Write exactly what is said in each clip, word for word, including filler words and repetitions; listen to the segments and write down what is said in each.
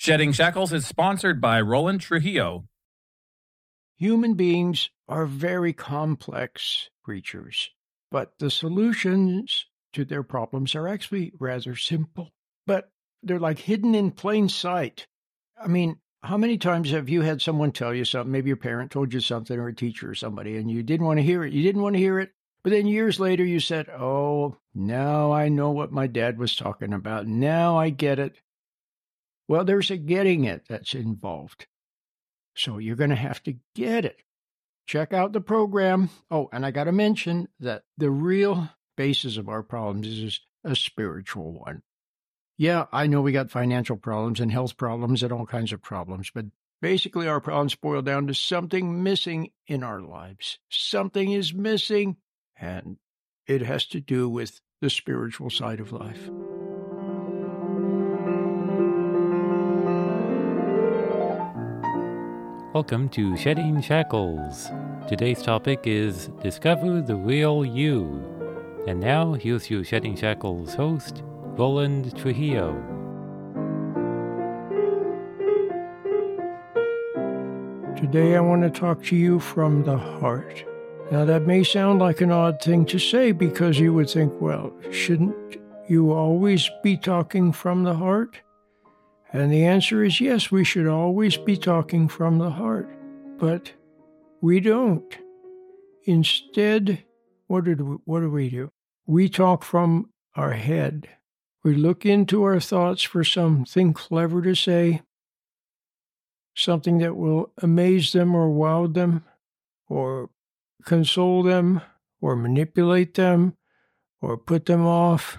Shedding Shackles is sponsored by Roland Trujillo. Human beings are very complex creatures, but the solutions to their problems are actually rather simple. But they're like hidden in plain sight. I mean, how many times have you had someone tell you something, maybe your parent told you something or a teacher or somebody, and you didn't want to hear it, you didn't want to hear it, but then years later you said, oh, now I know what my dad was talking about. Now I get it. Well, there's a getting it that's involved. So you're going to have to get it. Check out the program. Oh, and I got to mention that the real basis of our problems is a spiritual one. Yeah, I know we got financial problems and health problems and all kinds of problems, but basically our problems boil down to something missing in our lives. Something is missing, and it has to do with the spiritual side of life. Welcome to Shedding Shackles. Today's topic is Discover the Real You. And now, here's your Shedding Shackles host, Roland Trujillo. Today I want to talk to you from the heart. Now that may sound like an odd thing to say because you would think, well, shouldn't you always be talking from the heart? And the answer is yes, we should always be talking from the heart. But we don't. Instead, what did we, what do we do? We talk from our head. We look into our thoughts for something clever to say, something that will amaze them or wow them, or console them, or manipulate them, or put them off,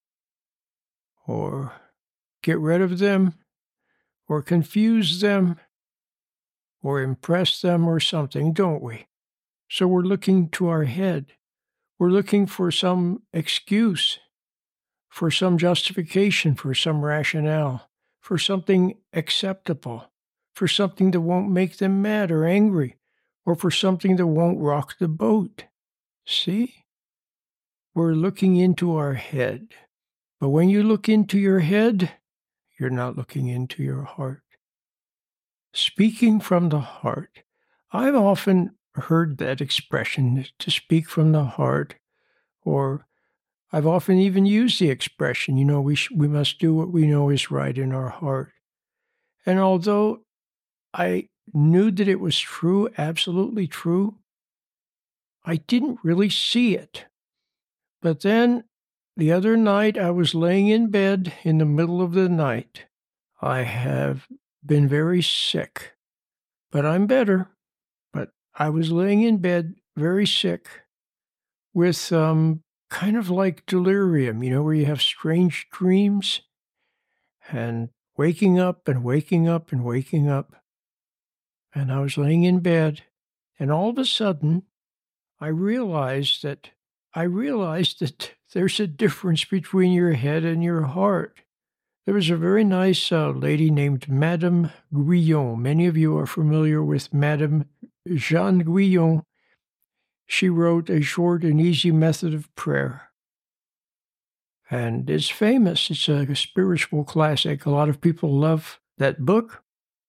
or get rid of them, or confuse them, or impress them or something, don't we? So we're looking to our head. We're looking for some excuse, for some justification, for some rationale, for something acceptable, for something that won't make them mad or angry, or for something that won't rock the boat. See? We're looking into our head. But when you look into your head, you're not looking into your heart. Speaking from the heart. I've often heard that expression, to speak from the heart, or I've often even used the expression, you know, we sh- we must do what we know is right in our heart. And although I knew that it was true, absolutely true, I didn't really see it. But then the other night I was laying in bed in the middle of the night. I have been very sick, but I'm better. But I was laying in bed very sick with um, kind of like delirium, you know, where you have strange dreams and waking up and waking up and waking up. And I was laying in bed, and all of a sudden, I realized that I realized that there's a difference between your head and your heart. There was a very nice uh, lady named Madame Guyon. Many of you are familiar with Madame Jeanne Guyon. She wrote A Short and Easy Method of Prayer. And it's famous. It's a spiritual classic. A lot of people love that book.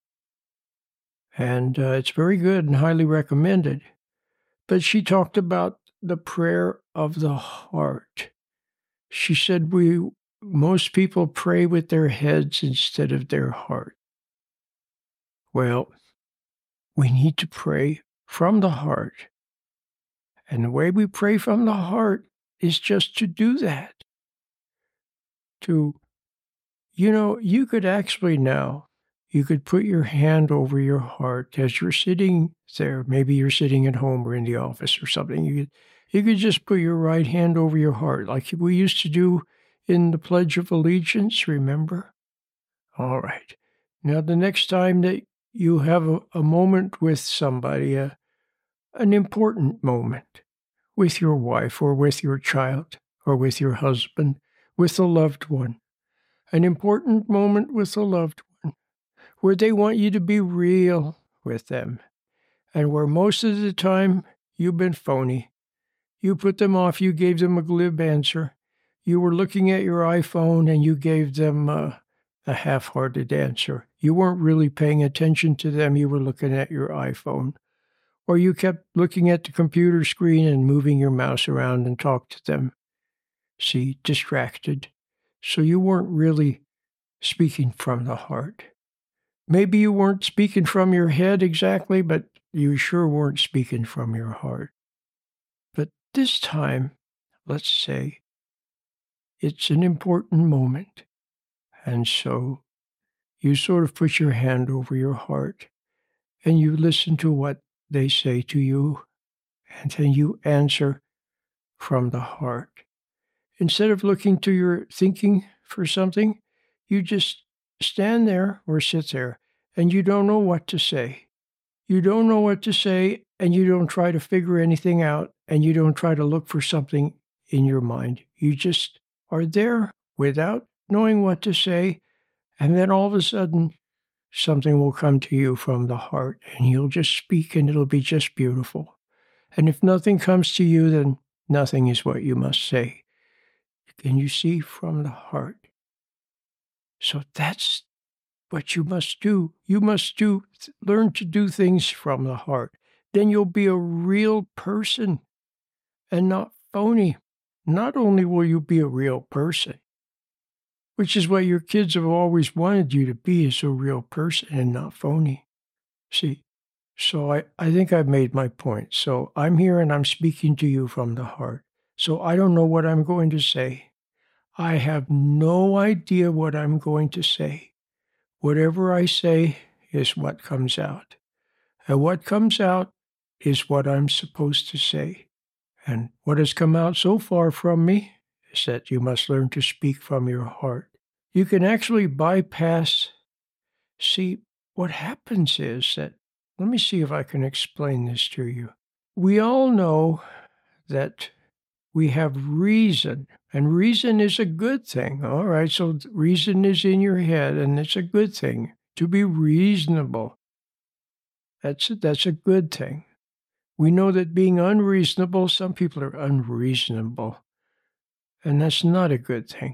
And uh, it's very good and highly recommended. But she talked about the prayer of the heart. She said we most people pray with their heads instead of their heart. Well, we need to pray from the heart. And the way we pray from the heart is just to do that. To, you know, you could actually now, you could put your hand over your heart as you're sitting there. Maybe you're sitting at home or in the office or something. You could, you could just put your right hand over your heart like we used to do in the Pledge of Allegiance, remember? All right. Now, the next time that you have a, a moment with somebody, a, an important moment with your wife or with your child or with your husband, with a loved one, an important moment with a loved one, where they want you to be real with them, and where most of the time you've been phony. You put them off, you gave them a glib answer. You were looking at your iPhone and you gave them uh, a half-hearted answer. You weren't really paying attention to them. You were looking at your iPhone. Or you kept looking at the computer screen and moving your mouse around and talked to them. See, distracted. So you weren't really speaking from the heart. Maybe you weren't speaking from your head exactly, but you sure weren't speaking from your heart. But this time, let's say, it's an important moment. And so you sort of put your hand over your heart and you listen to what they say to you, and then you answer from the heart. Instead of looking to your thinking for something, you just stand there or sit there and you don't know what to say. You don't know what to say and you don't try to figure anything out and you don't try to look for something in your mind. You just are there without knowing what to say, and then all of a sudden something will come to you from the heart and you'll just speak and it'll be just beautiful. And if nothing comes to you, then nothing is what you must say. Can you see from the heart? So that's what you must do. You must do learn to do things from the heart. Then you'll be a real person and not phony. Not only will you be a real person, which is what your kids have always wanted you to be, is a real person and not phony. See, so I, I think I've made my point. So I'm here and I'm speaking to you from the heart. So I don't know what I'm going to say. I have no idea what I'm going to say. Whatever I say is what comes out. And what comes out is what I'm supposed to say. And what has come out so far from me is that you must learn to speak from your heart. You can actually bypass. See, what happens is that, let me see if I can explain this to you. We all know that we have reason, and reason is a good thing. All right, so reason is in your head, and it's a good thing to be reasonable. That's a, that's a good thing. We know that being unreasonable, some people are unreasonable, and that's not a good thing.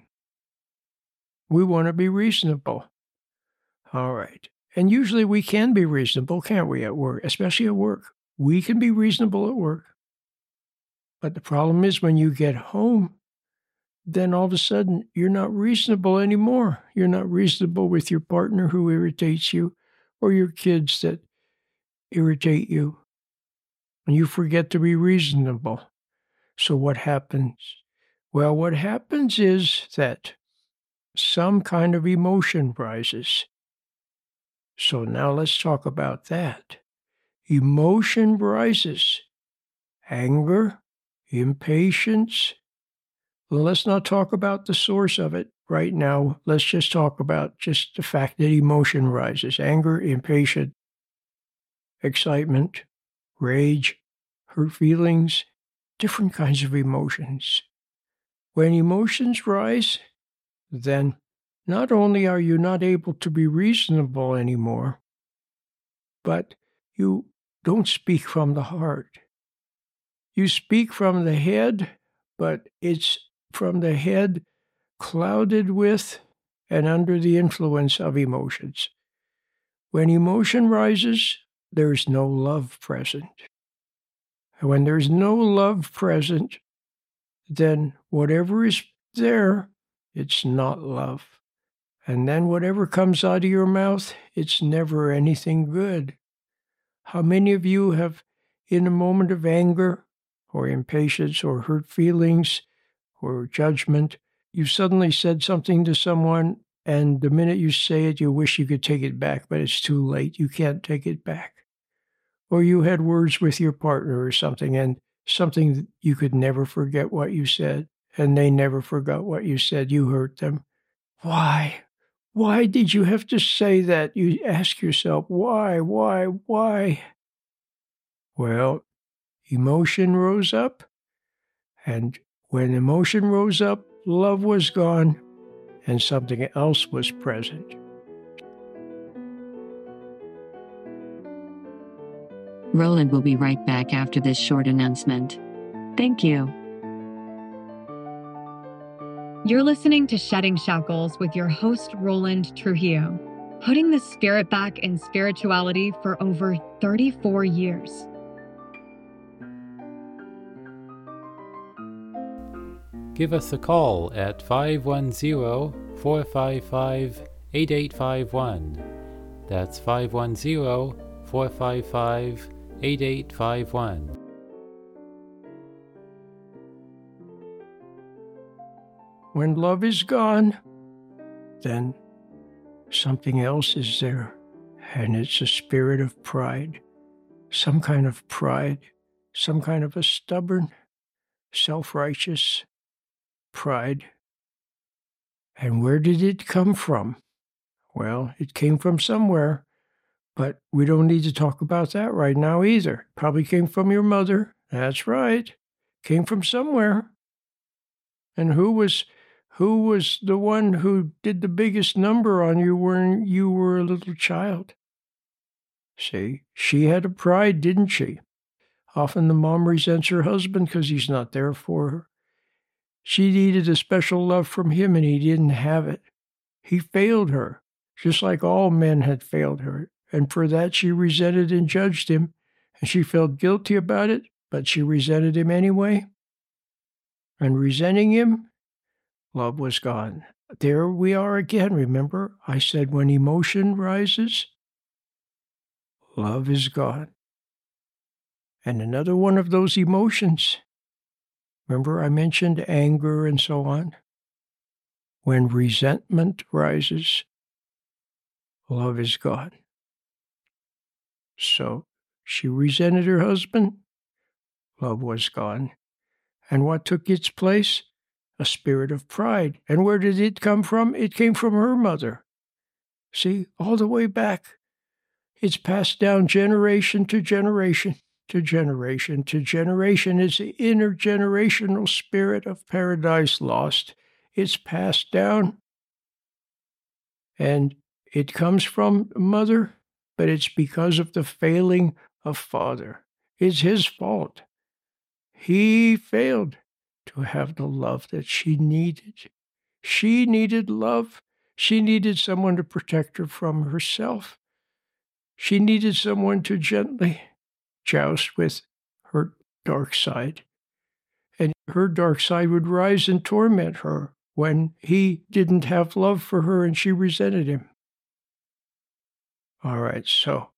We want to be reasonable. All right. And usually we can be reasonable, can't we, at work, especially at work. We can be reasonable at work. But the problem is when you get home, then all of a sudden you're not reasonable anymore. You're not reasonable with your partner who irritates you or your kids that irritate you. And you forget to be reasonable. So what happens? Well, what happens is that some kind of emotion rises. So now let's talk about that. Emotion rises. Anger, impatience. Well, let's not talk about the source of it right now. Let's just talk about just the fact that emotion rises. Anger, impatience, excitement, rage, hurt feelings, different kinds of emotions. When emotions rise, then not only are you not able to be reasonable anymore, but you don't speak from the heart. You speak from the head, but it's from the head clouded with and under the influence of emotions. When emotion rises, there's no love present. And when there's no love present, then whatever is there, it's not love. And then whatever comes out of your mouth, it's never anything good. How many of you have, in a moment of anger or impatience or hurt feelings or judgment, you suddenly said something to someone, and the minute you say it, you wish you could take it back, but it's too late. You can't take it back. Or you had words with your partner or something, and something you could never forget what you said, and they never forgot what you said. You hurt them. Why? Why did you have to say that? You ask yourself, why, why, why? Well, emotion rose up, and when emotion rose up, love was gone, and something else was present. Roland will be right back after this short announcement. Thank you. You're listening to Shedding Shackles with your host, Roland Trujillo, putting the spirit back in spirituality for over thirty-four years. Give us a call at five one zero, four five five, eight eight five one. That's five one zero, four five five, eight eight five one. When love is gone, then something else is there, and it's a spirit of pride, some kind of pride, some kind of a stubborn, self-righteous pride. And where did it come from? Well, it came from somewhere, but we don't need to talk about that right now either. Probably came from your mother. That's right. Came from somewhere. And who was who was the one who did the biggest number on you when you were a little child? See, she had a pride, didn't she? Often the mom resents her husband because he's not there for her. She needed a special love from him, and he didn't have it. He failed her, just like all men had failed her. And for that, she resented and judged him, and she felt guilty about it, but she resented him anyway. And resenting him, love was gone. There we are again, remember? I said when emotion rises, love is gone. And another one of those emotions, remember I mentioned anger and so on? When resentment rises, love is gone. So she resented her husband, love was gone. And what took its place? A spirit of pride. And where did it come from? It came from her mother. See, all the way back. It's passed down generation to generation to generation to generation. It's the intergenerational spirit of Paradise Lost. It's passed down. And it comes from mother, but it's because of the failing of father. It's his fault. He failed to have the love that she needed. She needed love. She needed someone to protect her from herself. She needed someone to gently joust with her dark side. And her dark side would rise and torment her when he didn't have love for her and she resented him. All right, so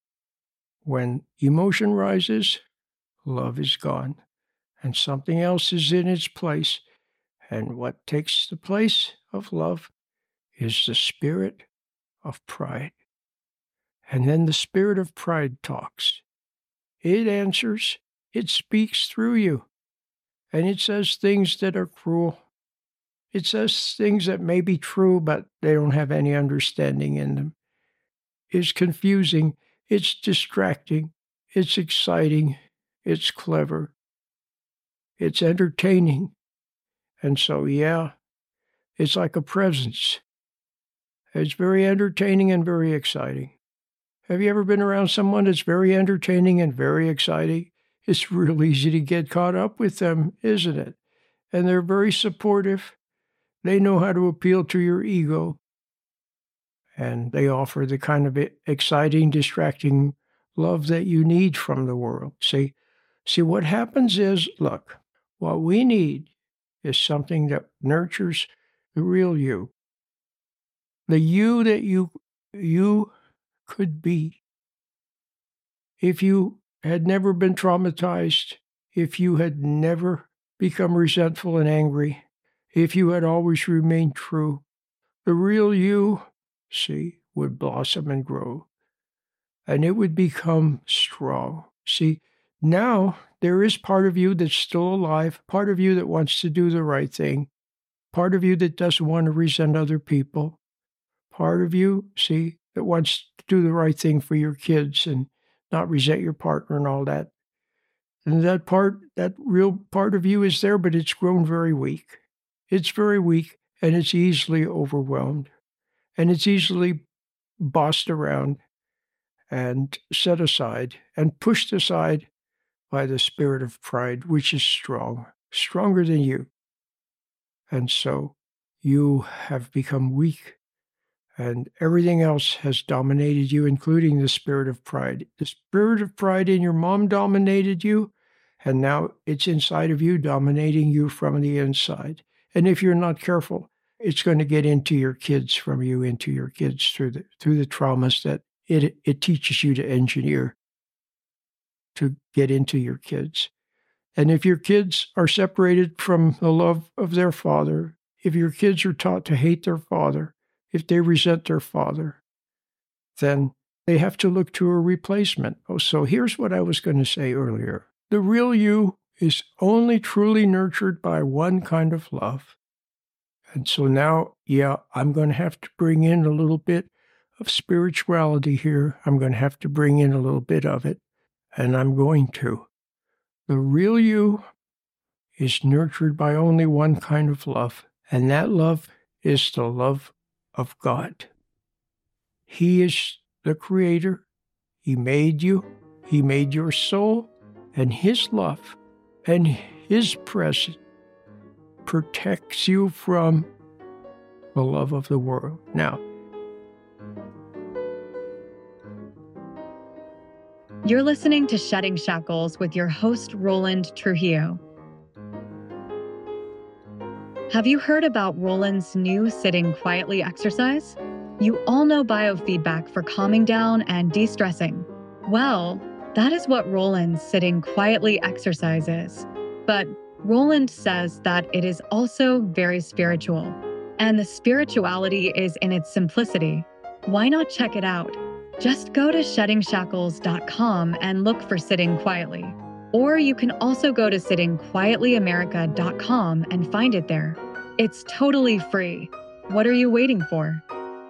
when emotion rises, love is gone. And something else is in its place. And what takes the place of love is the spirit of pride. And then the spirit of pride talks. It answers. It speaks through you. And it says things that are cruel. It says things that may be true, but they don't have any understanding in them. It's confusing. It's distracting. It's exciting. It's clever. It's entertaining. And so, yeah, it's like a presence. It's very entertaining and very exciting. Have you ever been around someone that's very entertaining and very exciting? It's real easy to get caught up with them, isn't it? And they're very supportive. They know how to appeal to your ego. And they offer the kind of exciting, distracting love that you need from the world. See, see what happens is, look, what we need is something that nurtures the real you. The you that you you could be. If you had never been traumatized, if you had never become resentful and angry, if you had always remained true, the real you, see, would blossom and grow, and it would become strong. See, now there is part of you that's still alive, part of you that wants to do the right thing, part of you that doesn't want to resent other people, part of you, see, that wants to do the right thing for your kids and not resent your partner and all that. And that part, that real part of you is there, but it's grown very weak. It's very weak, and it's easily overwhelmed, and it's easily bossed around and set aside and pushed aside by the spirit of pride, which is strong, stronger than you. And so you have become weak, and everything else has dominated you, including the spirit of pride. The spirit of pride in your mom dominated you, and now it's inside of you, dominating you from the inside. And if you're not careful, it's going to get into your kids, from you into your kids, through the through the traumas that it it teaches you to engineer to get into your kids. And if your kids are separated from the love of their father, if your kids are taught to hate their father, if they resent their father, then they have to look to a replacement. Oh, so here's what I was going to say earlier. The real you is only truly nurtured by one kind of love. And so now, yeah, I'm going to have to bring in a little bit of spirituality here. I'm going to have to bring in a little bit of it, and I'm going to. The real you is nurtured by only one kind of love, and that love is the love of God. He is the creator. He made you. He made your soul, and his love and his presence protects you from the love of the world. Now, you're listening to Shedding Shackles with your host, Roland Trujillo. Have you heard about Roland's new sitting quietly exercise? You all know biofeedback for calming down and de-stressing. Well, that is what Roland's sitting quietly exercise is. But Roland says that it is also very spiritual, and the spirituality is in its simplicity. Why not check it out? Just go to shedding shackles dot com and look for Sitting Quietly. Or you can also go to sitting quietly america dot com and find it there. It's totally free. What are you waiting for?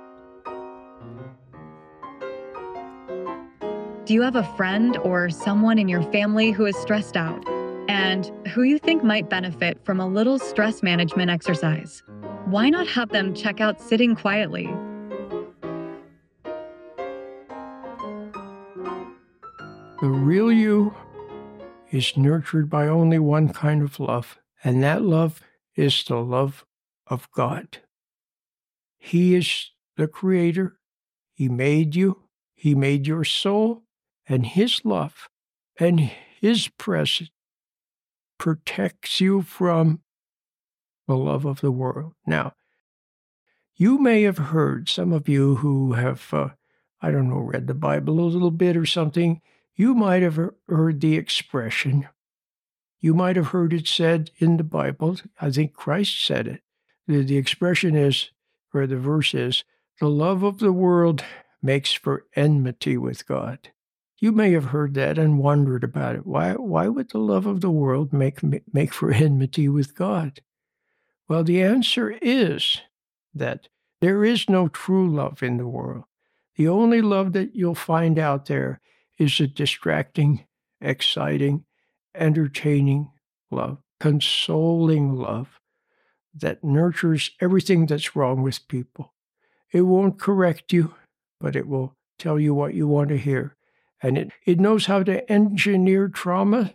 Do you have a friend or someone in your family who is stressed out and who you think might benefit from a little stress management exercise? Why not have them check out Sitting Quietly? the real you is nurtured by only one kind of love, and that love is the love of God. He is the creator. He made you. He made your soul, and his love and his presence protects you from the love of the world. Now, you may have heard, some of you who have, uh, I don't know, read the Bible a little bit or something, you might have heard the expression. You might have heard it said in the Bible. I think Christ said it. The, the expression is, or the verse is, the love of the world makes for enmity with God. You may have heard that and wondered about it. Why, why would the love of the world make, make for enmity with God? Well, the answer is that there is no true love in the world. The only love that you'll find out there is a distracting, exciting, entertaining love, consoling love that nurtures everything that's wrong with people. It won't correct you, but it will tell you what you want to hear. And it, it knows how to engineer trauma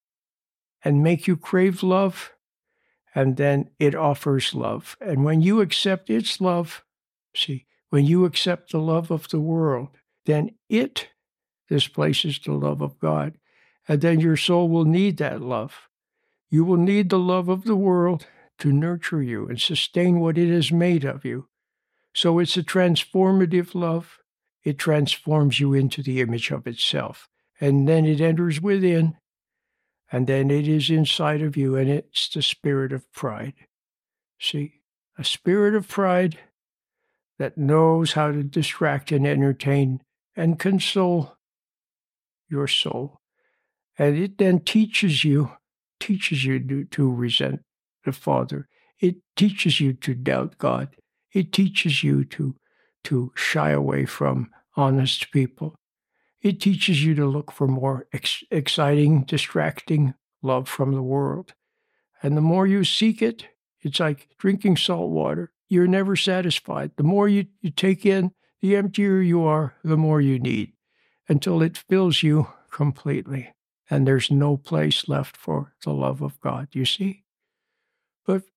and make you crave love, and then it offers love. And when you accept its love, see, when you accept the love of the world, then it displaces the love of God. And then your soul will need that love. You will need the love of the world to nurture you and sustain what it has made of you. So it's a transformative love. It transforms you into the image of itself. And then it enters within, and then it is inside of you, and it's the spirit of pride. See, a spirit of pride that knows how to distract and entertain and console your soul. And it then teaches you, teaches you to, to resent the Father. It teaches you to doubt God. It teaches you to, to shy away from honest people. It teaches you to look for more ex- exciting, distracting love from the world. And the more you seek it, it's like drinking salt water. You're never satisfied. The more you, you take in, the emptier you are, the more you need, until it fills you completely. And there's no place left for the love of God, you see? But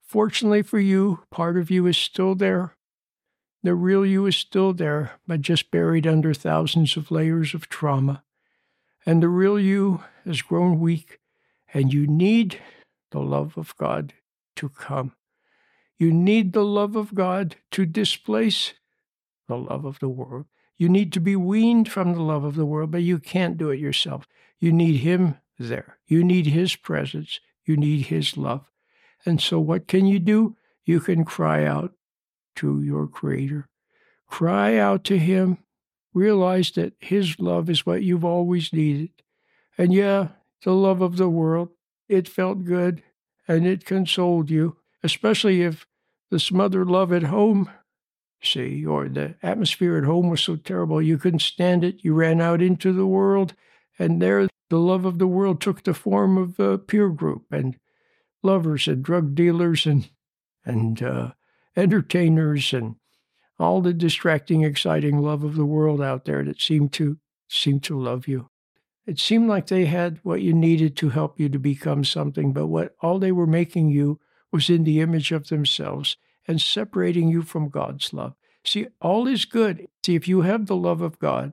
Fortunately for you, part of you is still there. The real you is still there, but just buried under thousands of layers of trauma. And the real you has grown weak, and you need the love of God to come. You need the love of God to displace the love of the world. You need to be weaned from the love of the world, but you can't do it yourself. You need Him there. You need His presence. You need His love. And so what can you do? You can cry out to your Creator. Cry out to Him. Realize that His love is what you've always needed. And yeah, the love of the world, it felt good and it consoled you, especially if the smothered love at home, see, or the atmosphere at home was so terrible you couldn't stand it. You ran out into the world, and there the love of the world took the form of a peer group and lovers and drug dealers and and uh, entertainers and all the distracting, exciting love of the world out there that seemed to seemed to love you. It seemed like they had what you needed to help you to become something, but what all they were making you was in the image of themselves and separating you from God's love. See, all is good. See, if you have the love of God,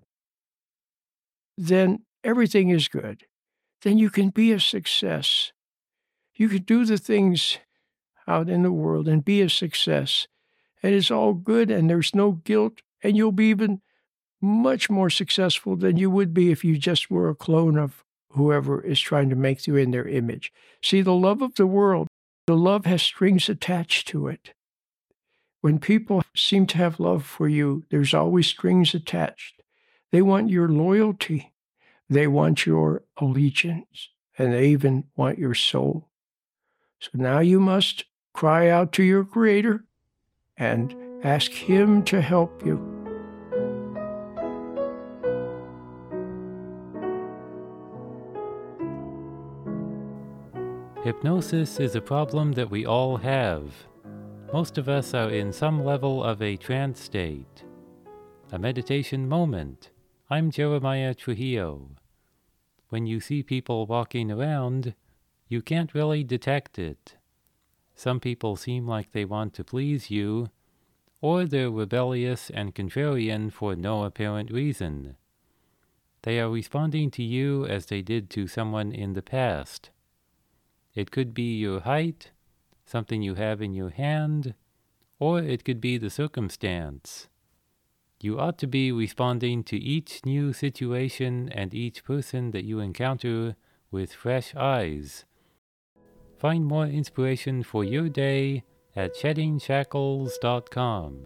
then everything is good. Then you can be a success. You can do the things out in the world and be a success. And it's all good, and there's no guilt, and you'll be even much more successful than you would be if you just were a clone of whoever is trying to make you in their image. See, the love of the world, the love has strings attached to it. When people seem to have love for you, there's always strings attached. They want your loyalty. They want your allegiance, and they even want your soul. So now you must cry out to your Creator and ask Him to help you. Hypnosis is a problem that we all have. Most of us are in some level of a trance state. A meditation moment. I'm Jeremiah Trujillo. When you see people walking around, you can't really detect it. Some people seem like they want to please you, or they're rebellious and contrarian for no apparent reason. They are responding to you as they did to someone in the past. It could be your height, something you have in your hand, or it could be the circumstance. You ought to be responding to each new situation and each person that you encounter with fresh eyes. Find more inspiration for your day at shedding shackles dot com.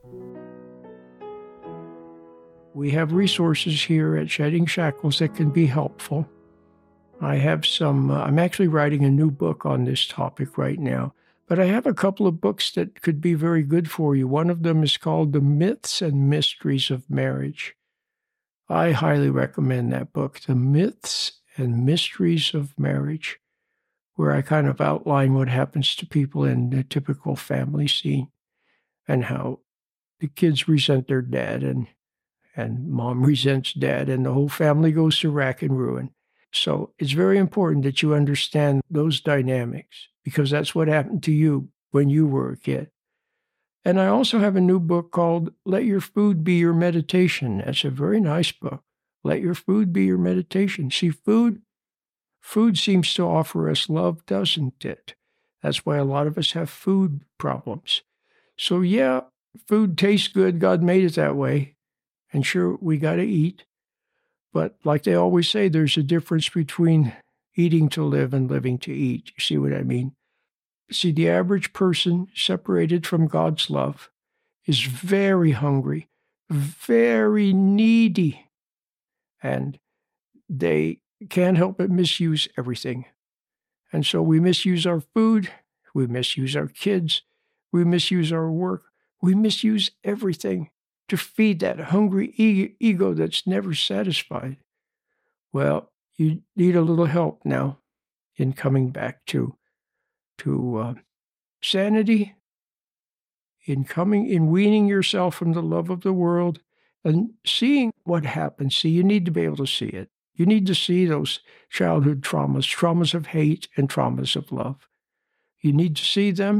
We have resources here at Shedding Shackles that can be helpful. I have some, uh, I'm actually writing a new book on this topic right now, but I have a couple of books that could be very good for you. One of them is called The Myths and Mysteries of Marriage. I highly recommend that book, The Myths and Mysteries of Marriage, where I kind of outline what happens to people in the typical family scene and how the kids resent their dad and, and mom resents dad and the whole family goes to rack and ruin. So it's very important that you understand those dynamics because that's what happened to you when you were a kid. And I also have a new book called Let Your Food Be Your Meditation. That's a very nice book. Let your food be your meditation. See, food, food seems to offer us love, doesn't it? That's why a lot of us have food problems. So yeah, food tastes good. God made it that way. And sure, we got to eat. But like they always say, there's a difference between eating to live and living to eat. You see what I mean? See, the average person separated from God's love is very hungry, very needy, and they can't help but misuse everything. And so we misuse our food, we misuse our kids, we misuse our work, we misuse everything to feed that hungry e- ego that's never satisfied. Well, you need a little help now in coming back to, to uh, sanity, in coming, in weaning yourself from the love of the world and seeing what happens. See, you need to be able to see it. You need to see those childhood traumas, traumas of hate and traumas of love. You need to see them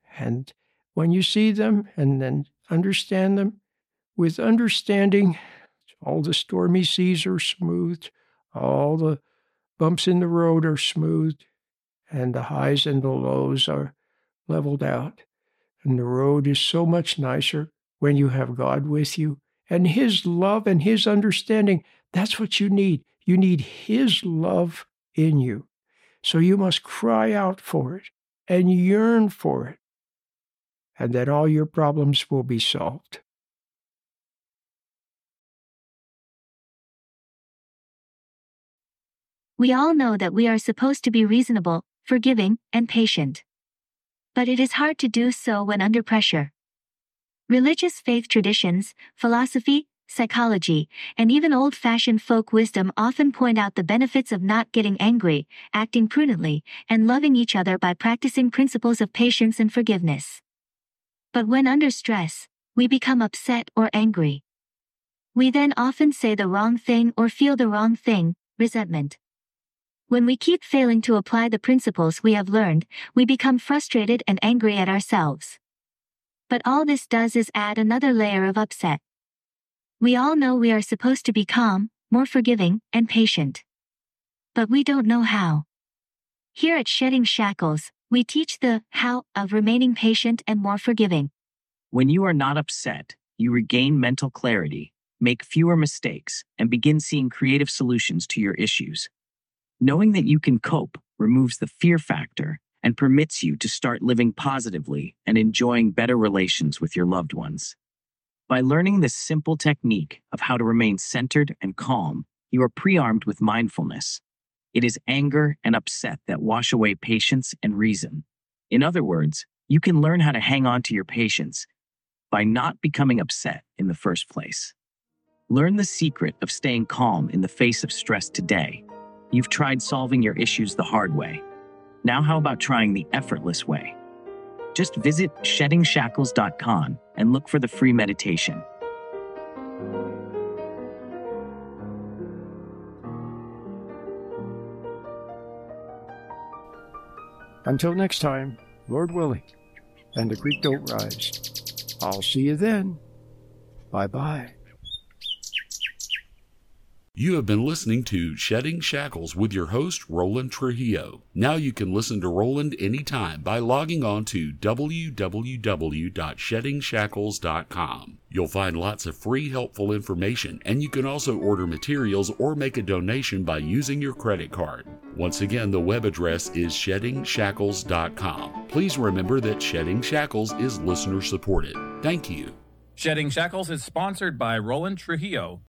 And when you see them and then understand them, with understanding, all the stormy seas are smoothed, all the bumps in the road are smoothed, and the highs and the lows are leveled out. And the road is so much nicer when you have God with you. And His love and His understanding, that's what you need. You need His love in you. So you must cry out for it and yearn for it. And then all your problems will be solved. We all know that we are supposed to be reasonable, forgiving, and patient. But it is hard to do so when under pressure. Religious faith traditions, philosophy, psychology, and even old-fashioned folk wisdom often point out the benefits of not getting angry, acting prudently, and loving each other by practicing principles of patience and forgiveness. But when under stress, we become upset or angry. We then often say the wrong thing or feel the wrong thing, resentment. When we keep failing to apply the principles we have learned, we become frustrated and angry at ourselves. But all this does is add another layer of upset. We all know we are supposed to be calm, more forgiving, and patient. But we don't know how. Here at Shedding Shackles, we teach the how of remaining patient and more forgiving. When you are not upset, you regain mental clarity, make fewer mistakes, and begin seeing creative solutions to your issues. Knowing that you can cope removes the fear factor and permits you to start living positively and enjoying better relations with your loved ones. By learning this simple technique of how to remain centered and calm, you are pre-armed with mindfulness. It is anger and upset that wash away patience and reason. In other words, you can learn how to hang on to your patience by not becoming upset in the first place. Learn the secret of staying calm in the face of stress today. You've tried solving your issues the hard way. Now how about trying the effortless way? Just visit shedding shackles dot com and look for the free meditation. Until next time, Lord willing, and the creek don't rise. I'll see you then. Bye-bye. You have been listening to Shedding Shackles with your host, Roland Trujillo. Now you can listen to Roland anytime by logging on to w w w dot shedding shackles dot com. You'll find lots of free, helpful information, and you can also order materials or make a donation by using your credit card. Once again, the web address is shedding shackles dot com. Please remember that Shedding Shackles is listener-supported. Thank you. Shedding Shackles is sponsored by Roland Trujillo.